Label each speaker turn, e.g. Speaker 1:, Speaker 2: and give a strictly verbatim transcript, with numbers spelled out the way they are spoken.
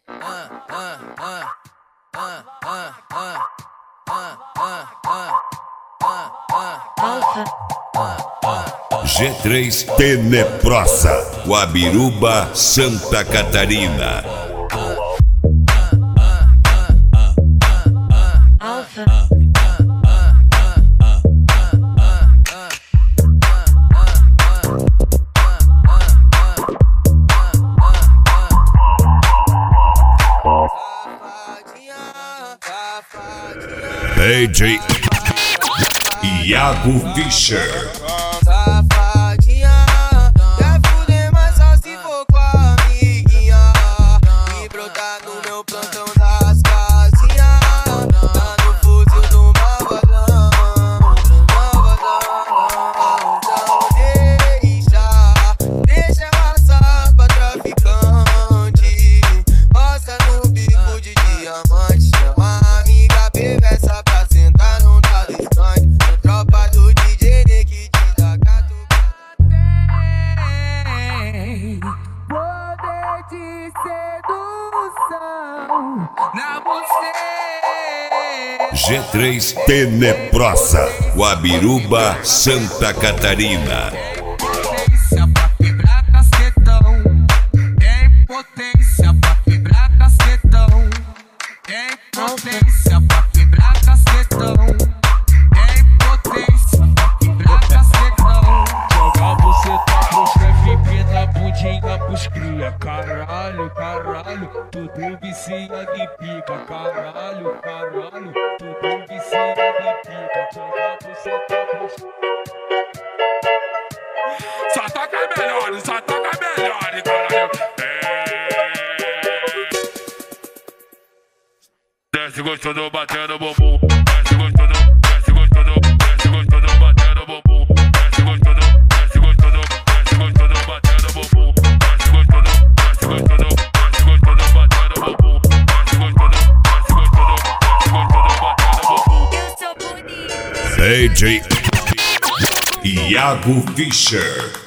Speaker 1: G três Tenebrosa, Guabiruba, Santa Catarina. D J Iago Fischer.
Speaker 2: Safadinha, quer fuder, mas só se for com a amiguinha. E brotar no meu plantão das casinhas. Tá no fuzil do malvadão, do malvadão. Então deixa, deixa ela passar pra traficante. Roça no bico de diamante. Chama a amiga, pega essa pra sentar num dado estranho. Tropa do D J Nick te dá gato. Tem poder de sedução na buceta.
Speaker 1: G três Tenebrosa, Guabiruba, Santa Catarina.
Speaker 2: Potência pra quebrar cacetão. Tem potência pra quebrar cacetão. Tem potência pra quebrar cacetão. Tem potência pra quebrar cacetão.
Speaker 3: Joga você tá pro chefe, empina bundinha pros cria. Caralho, caralho, tudo vicia de pica. Caralho, caralho, tudo vicia de pica. Joga você tá pro chefe. Só toca melhor, só toca melhor, caralho. Desce gostoso batendo bumbum. Desce gostoso, desce gostoso, desce gostoso batendo bumbum. Desce gostoso, desce gostoso, desce gostoso batendo bumbum. Desce gostoso, desce gostoso, desce gostoso batendo bumbum. Desce gostoso, desce gostoso, desce gostoso batendo bumbum.
Speaker 2: Eu sou bonita.
Speaker 1: D J Iago Fischer.